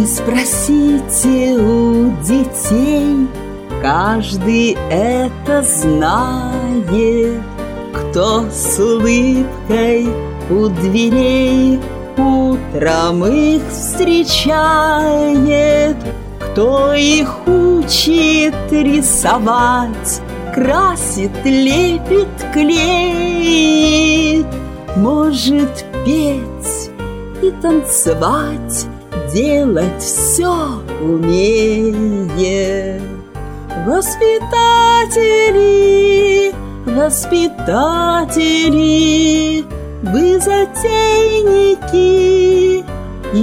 И спросите у детей, каждый это знает, кто с улыбкой у дверей утром их встречает, кто их учит рисовать, красит, лепит, клеит, может петь и танцевать, делать все умеет. Воспитатели, воспитатели, вы затейники и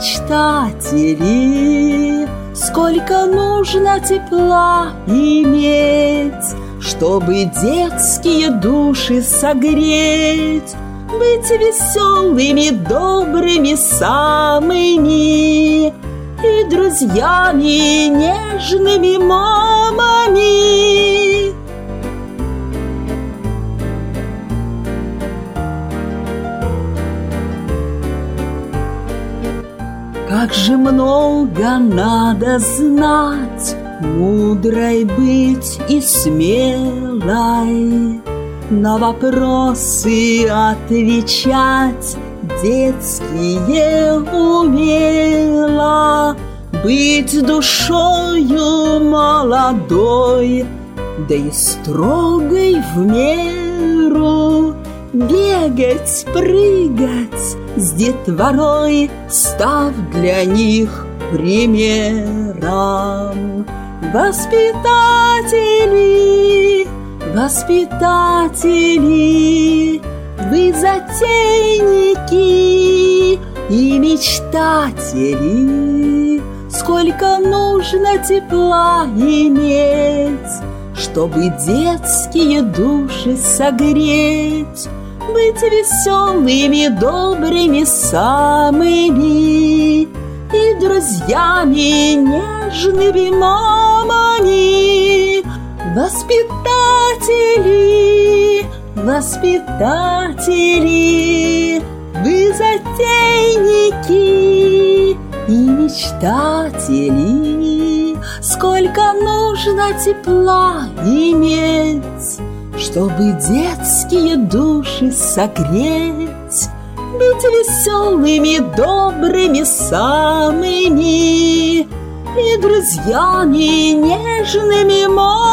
мечтатели. Сколько нужно тепла иметь, чтобы детские души согреть, быть веселыми, добрыми самыми и друзьями, нежными мамами. Как же много надо знать, мудрой быть и смелой, на вопросы отвечать детские умело, быть душою молодой, да и строгой в меру, бегать, прыгать с детворой, став для них примером. Воспитатели, воспитатели, вы затейники и мечтатели. Сколько нужно тепла иметь, чтобы детские души согреть, быть веселыми, добрыми самыми и друзьями, нежными мамами. Воспитатели, воспитатели, вы затейники и мечтатели. Сколько нужно тепла иметь, чтобы детские души согреть, быть веселыми, добрыми самыми и друзьями, нежными мамами.